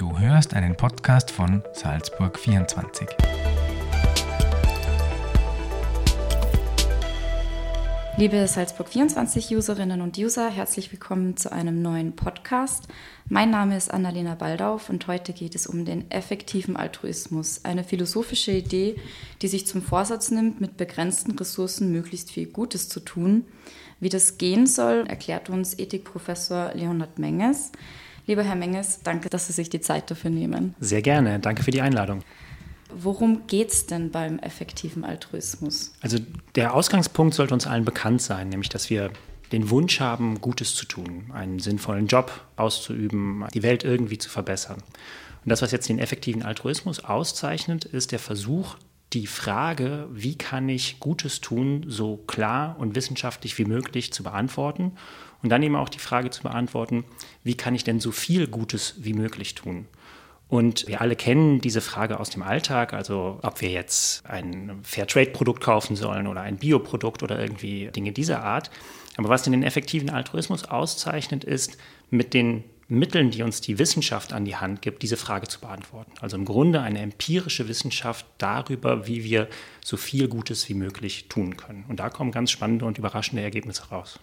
Du hörst einen Podcast von Salzburg 24. Liebe Salzburg 24 Userinnen und User, herzlich willkommen zu einem neuen Podcast. Mein Name ist Annalena Baldauf und heute geht es um den effektiven Altruismus, eine philosophische Idee, die sich zum Vorsatz nimmt, mit begrenzten Ressourcen möglichst viel Gutes zu tun. Wie das gehen soll, erklärt uns Ethikprofessor Leonhard Menges. Lieber Herr Menges, danke, dass Sie sich die Zeit dafür nehmen. Sehr gerne, danke für die Einladung. Worum geht es denn beim effektiven Altruismus? Also der Ausgangspunkt sollte uns allen bekannt sein, nämlich dass wir den Wunsch haben, Gutes zu tun, einen sinnvollen Job auszuüben, die Welt irgendwie zu verbessern. Und das, was jetzt den effektiven Altruismus auszeichnet, ist der Versuch, die Frage, wie kann ich Gutes tun, so klar und wissenschaftlich wie möglich zu beantworten. Und dann eben auch die Frage zu beantworten, wie kann ich denn so viel Gutes wie möglich tun? Und wir alle kennen diese Frage aus dem Alltag, also ob wir jetzt ein Fairtrade-Produkt kaufen sollen oder ein Bioprodukt oder irgendwie Dinge dieser Art. Aber was den effektiven Altruismus auszeichnet, ist, mit den Mitteln, die uns die Wissenschaft an die Hand gibt, diese Frage zu beantworten. Also im Grunde eine empirische Wissenschaft darüber, wie wir so viel Gutes wie möglich tun können. Und da kommen ganz spannende und überraschende Ergebnisse raus.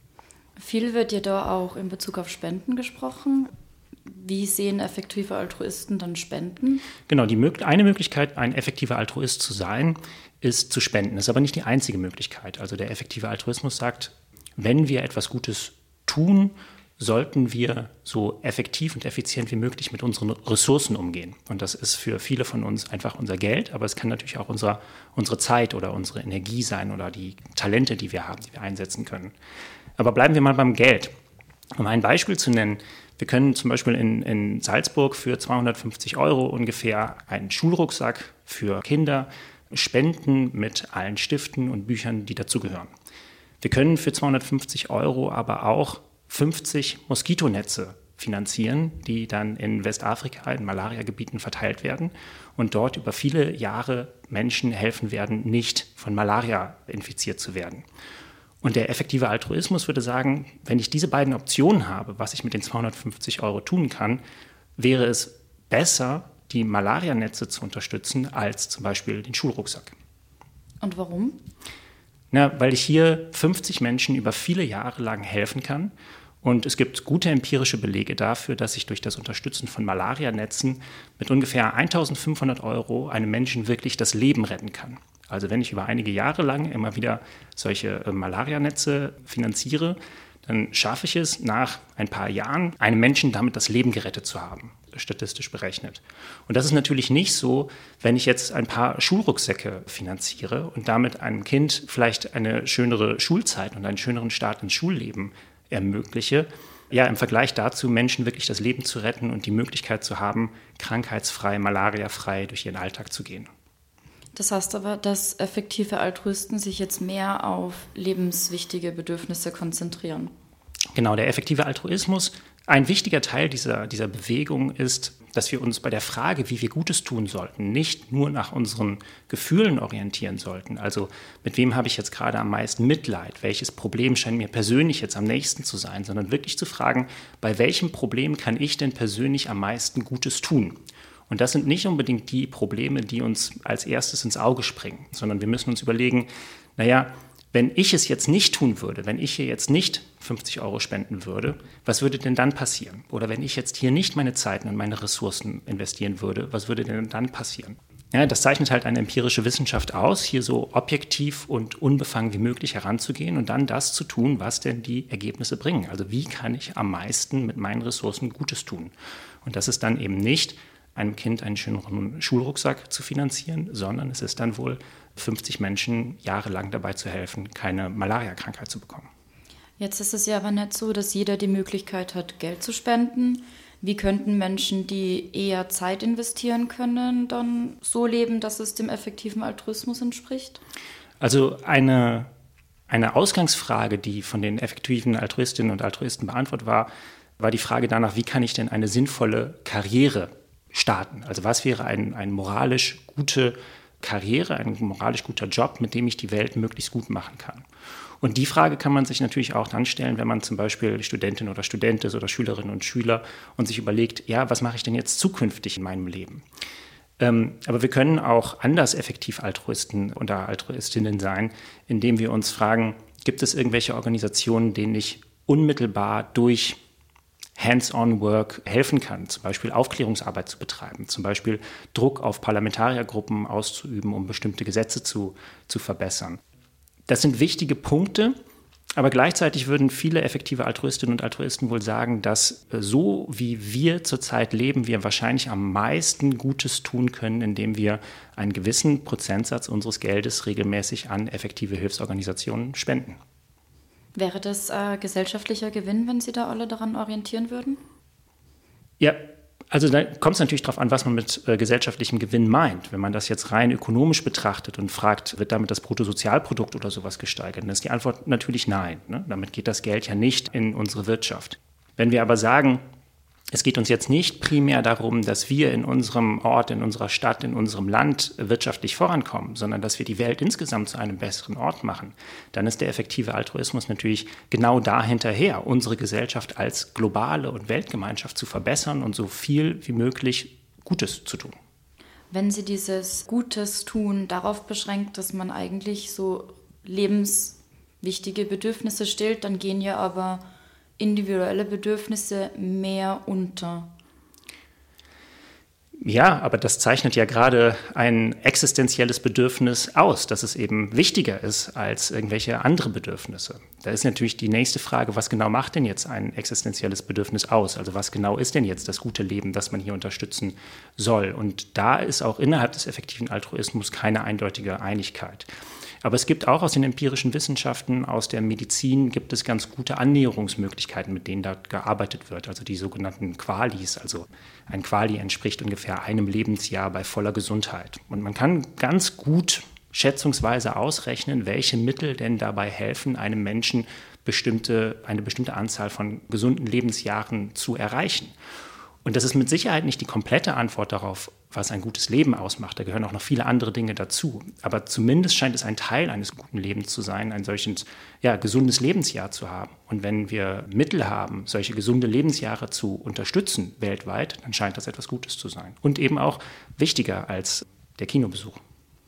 Viel wird ja da auch in Bezug auf Spenden gesprochen. Wie sehen effektive Altruisten dann Spenden? Genau, eine Möglichkeit, ein effektiver Altruist zu sein, ist zu spenden. Das ist aber nicht die einzige Möglichkeit. Also der effektive Altruismus sagt, wenn wir etwas Gutes tun, sollten wir so effektiv und effizient wie möglich mit unseren Ressourcen umgehen. Und das ist für viele von uns einfach unser Geld, aber es kann natürlich auch unsere Zeit oder unsere Energie sein oder die Talente, die wir haben, die wir einsetzen können. Aber bleiben wir mal beim Geld. Um ein Beispiel zu nennen, wir können zum Beispiel in Salzburg für 250 € ungefähr einen Schulrucksack für Kinder spenden mit allen Stiften und Büchern, die dazugehören. Wir können für 250 € aber auch 50 Moskitonetze finanzieren, die dann in Westafrika in Malariagebieten verteilt werden und dort über viele Jahre Menschen helfen werden, nicht von Malaria infiziert zu werden. Und der effektive Altruismus würde sagen, wenn ich diese beiden Optionen habe, was ich mit den 250 € tun kann, wäre es besser, die Malarianetze zu unterstützen, als zum Beispiel den Schulrucksack. Und warum? Weil ich hier 50 Menschen über viele Jahre lang helfen kann. Und es gibt gute empirische Belege dafür, dass ich durch das Unterstützen von Malarianetzen mit ungefähr 1.500 € einem Menschen wirklich das Leben retten kann. Also wenn ich über einige Jahre lang immer wieder solche Malarianetze finanziere, dann schaffe ich es nach ein paar Jahren, einem Menschen damit das Leben gerettet zu haben, statistisch berechnet. Und das ist natürlich nicht so, wenn ich jetzt ein paar Schulrucksäcke finanziere und damit einem Kind vielleicht eine schönere Schulzeit und einen schöneren Start ins Schulleben ermögliche, ja, im Vergleich dazu Menschen wirklich das Leben zu retten und die Möglichkeit zu haben, krankheitsfrei, malariafrei durch ihren Alltag zu gehen. Das heißt aber, dass effektive Altruisten sich jetzt mehr auf lebenswichtige Bedürfnisse konzentrieren. Genau, der effektive Altruismus, ein wichtiger Teil dieser Bewegung ist, dass wir uns bei der Frage, wie wir Gutes tun sollten, nicht nur nach unseren Gefühlen orientieren sollten. Also mit wem habe ich jetzt gerade am meisten Mitleid? Welches Problem scheint mir persönlich jetzt am nächsten zu sein? Sondern wirklich zu fragen, bei welchem Problem kann ich denn persönlich am meisten Gutes tun? Und das sind nicht unbedingt die Probleme, die uns als erstes ins Auge springen, sondern wir müssen uns überlegen, wenn ich es jetzt nicht tun würde, wenn ich hier jetzt nicht 50 € spenden würde, was würde denn dann passieren? Oder wenn ich jetzt hier nicht meine Zeiten und meine Ressourcen investieren würde, was würde denn dann passieren? Ja, das zeichnet halt eine empirische Wissenschaft aus, hier so objektiv und unbefangen wie möglich heranzugehen und dann das zu tun, was denn die Ergebnisse bringen. Also wie kann ich am meisten mit meinen Ressourcen Gutes tun? Und das ist dann eben nicht, einem Kind einen schöneren Schulrucksack zu finanzieren, sondern es ist dann wohl 50 Menschen jahrelang dabei zu helfen, keine Malariakrankheit zu bekommen. Jetzt ist es ja aber nicht so, dass jeder die Möglichkeit hat, Geld zu spenden. Wie könnten Menschen, die eher Zeit investieren können, dann so leben, dass es dem effektiven Altruismus entspricht? Also eine Ausgangsfrage, die von den effektiven Altruistinnen und Altruisten beantwortet war die Frage danach, wie kann ich denn eine sinnvolle Karriere starten? Also was wäre eine moralisch gute Karriere, ein moralisch guter Job, mit dem ich die Welt möglichst gut machen kann? Und die Frage kann man sich natürlich auch dann stellen, wenn man zum Beispiel Studentin oder Student ist oder Schülerinnen und Schüler und sich überlegt, ja, was mache ich denn jetzt zukünftig in meinem Leben? Aber wir können auch anders effektiv Altruisten oder Altruistinnen sein, indem wir uns fragen, gibt es irgendwelche Organisationen, denen ich unmittelbar durch Hands-on-Work helfen kann, zum Beispiel Aufklärungsarbeit zu betreiben, zum Beispiel Druck auf Parlamentariergruppen auszuüben, um bestimmte Gesetze zu verbessern. Das sind wichtige Punkte, aber gleichzeitig würden viele effektive Altruistinnen und Altruisten wohl sagen, dass so wie wir zurzeit leben, wir wahrscheinlich am meisten Gutes tun können, indem wir einen gewissen Prozentsatz unseres Geldes regelmäßig an effektive Hilfsorganisationen spenden. Wäre das gesellschaftlicher Gewinn, wenn Sie da alle daran orientieren würden? Ja, also da kommt es natürlich darauf an, was man mit gesellschaftlichem Gewinn meint. Wenn man das jetzt rein ökonomisch betrachtet und fragt, wird damit das Bruttosozialprodukt oder sowas gesteigert, dann ist die Antwort natürlich nein. Ne? Damit geht das Geld ja nicht in unsere Wirtschaft. Wenn wir aber sagen, es geht uns jetzt nicht primär darum, dass wir in unserem Ort, in unserer Stadt, in unserem Land wirtschaftlich vorankommen, sondern dass wir die Welt insgesamt zu einem besseren Ort machen, dann ist der effektive Altruismus natürlich genau dahinterher, unsere Gesellschaft als globale und Weltgemeinschaft zu verbessern und so viel wie möglich Gutes zu tun. Wenn Sie dieses Gutes tun darauf beschränkt, dass man eigentlich so lebenswichtige Bedürfnisse stillt, dann gehen ja aber individuelle Bedürfnisse mehr unter. Ja, aber das zeichnet ja gerade ein existenzielles Bedürfnis aus, dass es eben wichtiger ist als irgendwelche andere Bedürfnisse. Da ist natürlich die nächste Frage, was genau macht denn jetzt ein existenzielles Bedürfnis aus? Also was genau ist denn jetzt das gute Leben, das man hier unterstützen soll? Und da ist auch innerhalb des effektiven Altruismus keine eindeutige Einigkeit. Aber es gibt auch aus den empirischen Wissenschaften, aus der Medizin, gibt es ganz gute Annäherungsmöglichkeiten, mit denen da gearbeitet wird. Also die sogenannten Qualis. Also ein Quali entspricht ungefähr einem Lebensjahr bei voller Gesundheit. Und man kann ganz gut schätzungsweise ausrechnen, welche Mittel denn dabei helfen, einem Menschen eine bestimmte Anzahl von gesunden Lebensjahren zu erreichen. Und das ist mit Sicherheit nicht die komplette Antwort darauf, was ein gutes Leben ausmacht. Da gehören auch noch viele andere Dinge dazu. Aber zumindest scheint es ein Teil eines guten Lebens zu sein, ein solches gesundes Lebensjahr zu haben. Und wenn wir Mittel haben, solche gesunde Lebensjahre zu unterstützen weltweit, dann scheint das etwas Gutes zu sein. Und eben auch wichtiger als der Kinobesuch.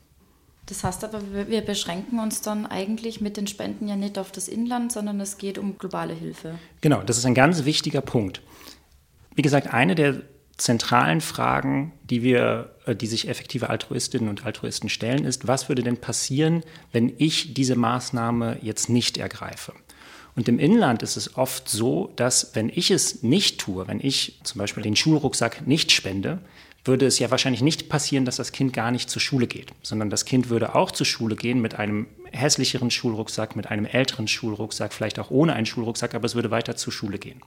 Das heißt aber, wir beschränken uns dann eigentlich mit den Spenden ja nicht auf das Inland, sondern es geht um globale Hilfe. Genau, das ist ein ganz wichtiger Punkt. Wie gesagt, eine der zentralen Fragen, die sich effektive Altruistinnen und Altruisten stellen, ist, was würde denn passieren, wenn ich diese Maßnahme jetzt nicht ergreife? Und im Inland ist es oft so, dass wenn ich es nicht tue, wenn ich zum Beispiel den Schulrucksack nicht spende, würde es ja wahrscheinlich nicht passieren, dass das Kind gar nicht zur Schule geht, sondern das Kind würde auch zur Schule gehen mit einem hässlicheren Schulrucksack, mit einem älteren Schulrucksack, vielleicht auch ohne einen Schulrucksack, aber es würde weiter zur Schule gehen.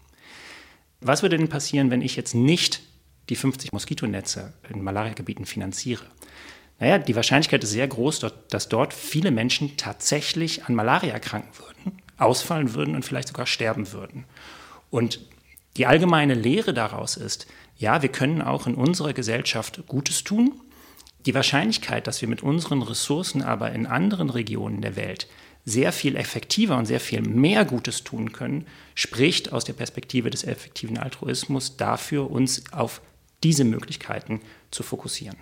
Was würde denn passieren, wenn ich jetzt nicht die 50 Moskitonetze in Malariagebieten finanziere? Naja, die Wahrscheinlichkeit ist sehr groß, dass dort viele Menschen tatsächlich an Malaria erkranken würden, ausfallen würden und vielleicht sogar sterben würden. Und die allgemeine Lehre daraus ist, ja, wir können auch in unserer Gesellschaft Gutes tun. Die Wahrscheinlichkeit, dass wir mit unseren Ressourcen aber in anderen Regionen der Welt sehr viel effektiver und sehr viel mehr Gutes tun können, spricht aus der Perspektive des effektiven Altruismus dafür, uns auf diese Möglichkeiten zu fokussieren.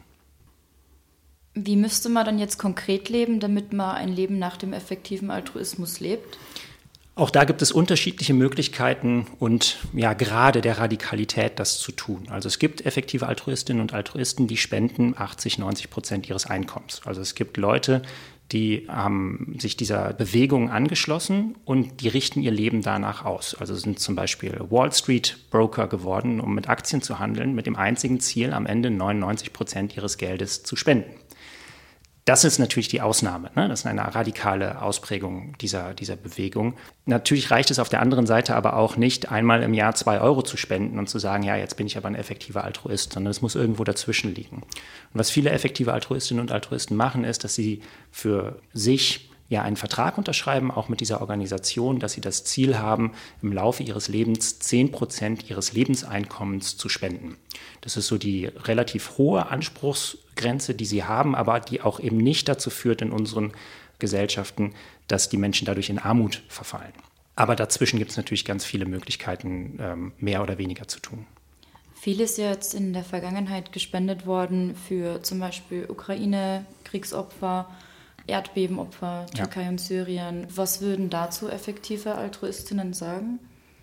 Wie müsste man dann jetzt konkret leben, damit man ein Leben nach dem effektiven Altruismus lebt? Auch da gibt es unterschiedliche Möglichkeiten und gerade der Radikalität, das zu tun. Also es gibt effektive Altruistinnen und Altruisten, die spenden 80-90% ihres Einkommens. Also es gibt Leute, die haben sich dieser Bewegung angeschlossen und die richten ihr Leben danach aus. Also sind zum Beispiel Wall Street Broker geworden, um mit Aktien zu handeln, mit dem einzigen Ziel, am Ende 99% ihres Geldes zu spenden. Das ist natürlich die Ausnahme, ne? Das ist eine radikale Ausprägung dieser Bewegung. Natürlich reicht es auf der anderen Seite aber auch nicht, einmal im Jahr 2 Euro zu spenden und zu sagen, ja, jetzt bin ich aber ein effektiver Altruist, sondern es muss irgendwo dazwischen liegen. Und was viele effektive Altruistinnen und Altruisten machen, ist, dass sie für sich einen Vertrag unterschreiben, auch mit dieser Organisation, dass sie das Ziel haben, im Laufe ihres Lebens 10% ihres Lebenseinkommens zu spenden. Das ist so die relativ hohe Anspruchsgrenze, die sie haben, aber die auch eben nicht dazu führt in unseren Gesellschaften, dass die Menschen dadurch in Armut verfallen. Aber dazwischen gibt es natürlich ganz viele Möglichkeiten, mehr oder weniger zu tun. Viel ist jetzt in der Vergangenheit gespendet worden für zum Beispiel Ukraine-Kriegsopfer, Erdbebenopfer, Türkei und Syrien. Was würden dazu effektive Altruistinnen sagen?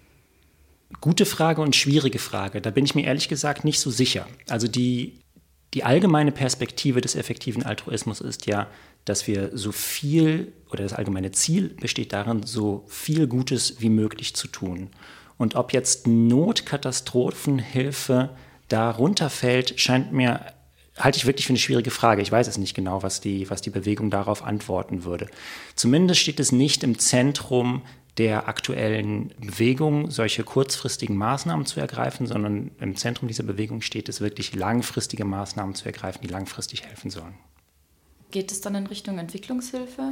Gute Frage und schwierige Frage. Da bin ich mir ehrlich gesagt nicht so sicher. Also die allgemeine Perspektive des effektiven Altruismus ist ja, dass wir so viel, oder das allgemeine Ziel besteht darin, so viel Gutes wie möglich zu tun. Und ob jetzt Notkatastrophenhilfe da runterfällt, halte ich wirklich für eine schwierige Frage. Ich weiß es nicht genau, was die Bewegung darauf antworten würde. Zumindest steht es nicht im Zentrum der aktuellen Bewegung, solche kurzfristigen Maßnahmen zu ergreifen, sondern im Zentrum dieser Bewegung steht es wirklich, langfristige Maßnahmen zu ergreifen, die langfristig helfen sollen. Geht es dann in Richtung Entwicklungshilfe?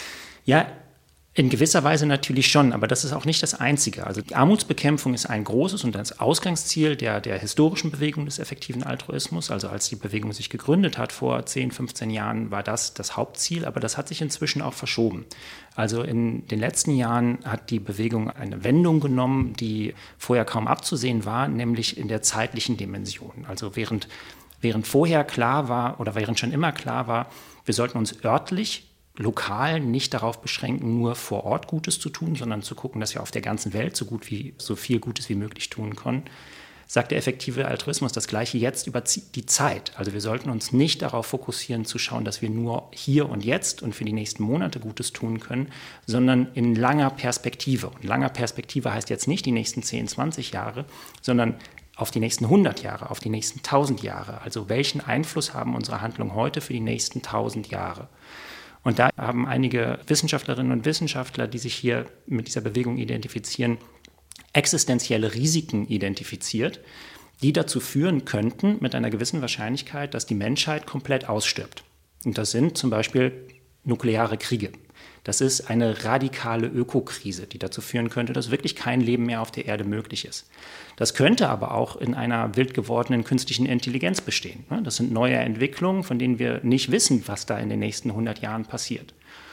Ja, in gewisser Weise natürlich schon, aber das ist auch nicht das Einzige. Also die Armutsbekämpfung ist ein großes und das Ausgangsziel der historischen Bewegung des effektiven Altruismus. Also als die Bewegung sich gegründet hat vor 10, 15 Jahren, war das Hauptziel, aber das hat sich inzwischen auch verschoben. Also in den letzten Jahren hat die Bewegung eine Wendung genommen, die vorher kaum abzusehen war, nämlich in der zeitlichen Dimension. Also während vorher klar war oder während schon immer klar war, wir sollten uns örtlich, lokal nicht darauf beschränken, nur vor Ort Gutes zu tun, sondern zu gucken, dass wir auf der ganzen Welt so viel Gutes wie möglich tun können, sagt der effektive Altruismus das Gleiche jetzt über die Zeit. Also wir sollten uns nicht darauf fokussieren, zu schauen, dass wir nur hier und jetzt und für die nächsten Monate Gutes tun können, sondern in langer Perspektive. Und langer Perspektive heißt jetzt nicht die nächsten 10, 20 Jahre, sondern auf die nächsten 100 Jahre, auf die nächsten 1000 Jahre. Also welchen Einfluss haben unsere Handlungen heute für die nächsten 1000 Jahre? Und da haben einige Wissenschaftlerinnen und Wissenschaftler, die sich hier mit dieser Bewegung identifizieren, existenzielle Risiken identifiziert, die dazu führen könnten, mit einer gewissen Wahrscheinlichkeit, dass die Menschheit komplett ausstirbt. Und das sind zum Beispiel nukleare Kriege. Das ist eine radikale Ökokrise, die dazu führen könnte, dass wirklich kein Leben mehr auf der Erde möglich ist. Das könnte aber auch in einer wild gewordenen künstlichen Intelligenz bestehen. Das sind neue Entwicklungen, von denen wir nicht wissen, was da in den nächsten 100 Jahren passiert.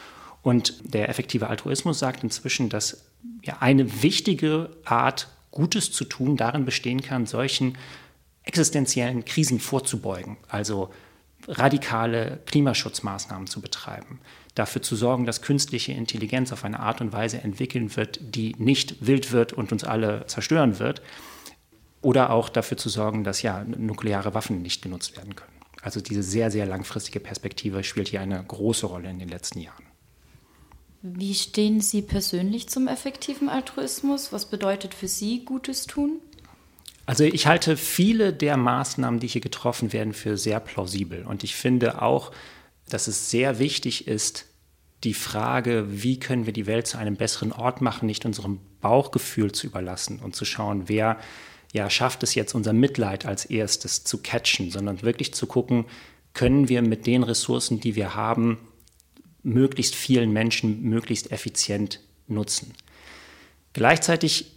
Und der effektive Altruismus sagt inzwischen, dass eine wichtige Art, Gutes zu tun, darin bestehen kann, solchen existenziellen Krisen vorzubeugen. Also radikale Klimaschutzmaßnahmen zu betreiben, dafür zu sorgen, dass künstliche Intelligenz auf eine Art und Weise entwickeln wird, die nicht wild wird und uns alle zerstören wird, oder auch dafür zu sorgen, dass nukleare Waffen nicht genutzt werden können. Also diese sehr, sehr langfristige Perspektive spielt hier eine große Rolle in den letzten Jahren. Wie stehen Sie persönlich zum effektiven Altruismus? Was bedeutet für Sie Gutes tun? Also ich halte viele der Maßnahmen, die hier getroffen werden, für sehr plausibel. Und ich finde auch, dass es sehr wichtig ist, die Frage, wie können wir die Welt zu einem besseren Ort machen, nicht unserem Bauchgefühl zu überlassen und zu schauen, wer schafft es jetzt, unser Mitleid als erstes zu catchen, sondern wirklich zu gucken, können wir mit den Ressourcen, die wir haben, möglichst vielen Menschen möglichst effizient nutzen. Gleichzeitig,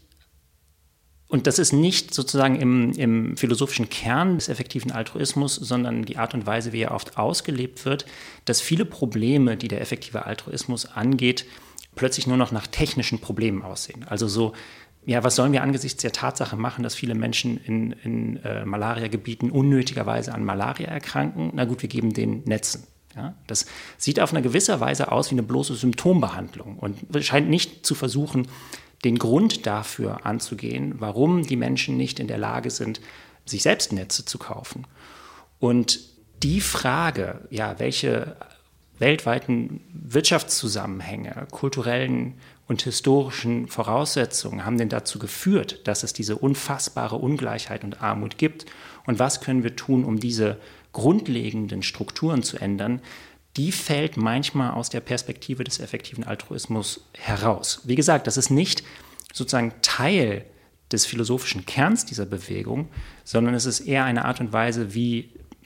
und das ist nicht sozusagen im philosophischen Kern des effektiven Altruismus, sondern die Art und Weise, wie er oft ausgelebt wird, dass viele Probleme, die der effektive Altruismus angeht, plötzlich nur noch nach technischen Problemen aussehen. Also was sollen wir angesichts der Tatsache machen, dass viele Menschen in Malariagebieten unnötigerweise an Malaria erkranken? Na gut, wir geben denen Netzen. Ja, das sieht auf eine gewisse Weise aus wie eine bloße Symptombehandlung und scheint nicht zu versuchen, den Grund dafür anzugehen, warum die Menschen nicht in der Lage sind, sich selbst Netze zu kaufen. Und die Frage, welche weltweiten Wirtschaftszusammenhänge, kulturellen und historischen Voraussetzungen haben denn dazu geführt, dass es diese unfassbare Ungleichheit und Armut gibt? Und was können wir tun, um diese grundlegenden Strukturen zu ändern, die fällt manchmal aus der Perspektive des effektiven Altruismus heraus. Wie gesagt, das ist nicht sozusagen Teil des philosophischen Kerns dieser Bewegung, sondern es ist eher eine Art und Weise, wie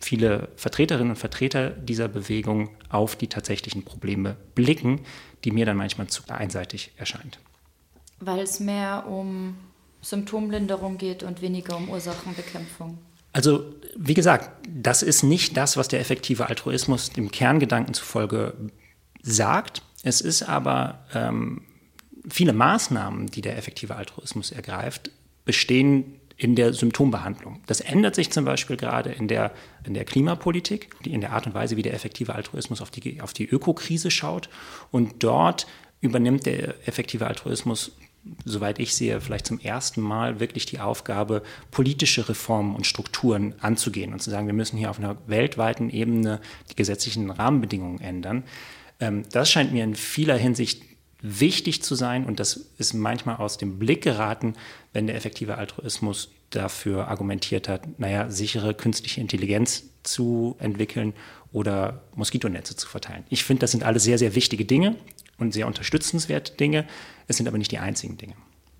viele Vertreterinnen und Vertreter dieser Bewegung auf die tatsächlichen Probleme blicken, die mir dann manchmal zu einseitig erscheint. Weil es mehr um Symptomlinderung geht und weniger um Ursachenbekämpfung. Also, wie gesagt, das ist nicht das, was der effektive Altruismus dem Kerngedanken zufolge sagt. Es ist aber viele Maßnahmen, die der effektive Altruismus ergreift, bestehen in der Symptombehandlung. Das ändert sich zum Beispiel gerade in der Klimapolitik, in der Art und Weise, wie der effektive Altruismus auf die Ökokrise schaut. Und dort übernimmt der effektive Altruismus, soweit ich sehe, vielleicht zum ersten Mal wirklich die Aufgabe, politische Reformen und Strukturen anzugehen und zu sagen, wir müssen hier auf einer weltweiten Ebene die gesetzlichen Rahmenbedingungen ändern. Das scheint mir in vieler Hinsicht wichtig zu sein und das ist manchmal aus dem Blick geraten, wenn der effektive Altruismus dafür argumentiert hat, sichere künstliche Intelligenz zu entwickeln oder Moskitonetze zu verteilen. Ich finde, das sind alles sehr, sehr wichtige Dinge und sehr unterstützenswerte Dinge. Es sind aber nicht die einzigen Dinge.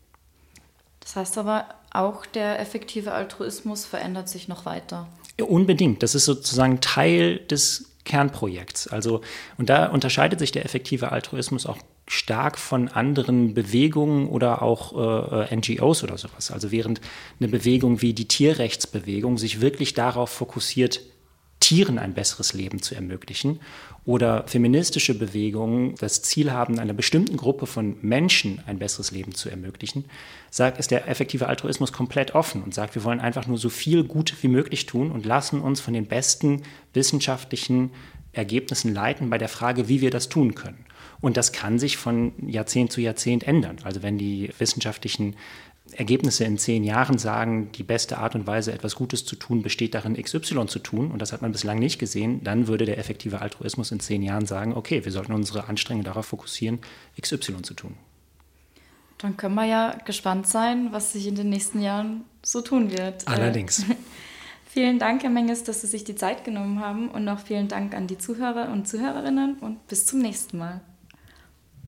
Das heißt aber, auch der effektive Altruismus verändert sich noch weiter. Ja, unbedingt. Das ist sozusagen Teil des Kernprojekts. Also, und da unterscheidet sich der effektive Altruismus auch stark von anderen Bewegungen oder auch NGOs oder sowas. Also während eine Bewegung wie die Tierrechtsbewegung sich wirklich darauf fokussiert, Tieren ein besseres Leben zu ermöglichen oder feministische Bewegungen das Ziel haben, einer bestimmten Gruppe von Menschen ein besseres Leben zu ermöglichen, ist der effektive Altruismus komplett offen und sagt, wir wollen einfach nur so viel Gut wie möglich tun und lassen uns von den besten wissenschaftlichen Ergebnissen leiten bei der Frage, wie wir das tun können. Und das kann sich von Jahrzehnt zu Jahrzehnt ändern. Also wenn die wissenschaftlichen Ergebnisse in 10 Jahren sagen, die beste Art und Weise, etwas Gutes zu tun, besteht darin, XY zu tun, und das hat man bislang nicht gesehen, dann würde der effektive Altruismus in 10 Jahren sagen, okay, wir sollten unsere Anstrengungen darauf fokussieren, XY zu tun. Dann können wir ja gespannt sein, was sich in den nächsten Jahren so tun wird. Allerdings. Vielen Dank, Herr Menges, dass Sie sich die Zeit genommen haben und noch vielen Dank an die Zuhörer und Zuhörerinnen und bis zum nächsten Mal.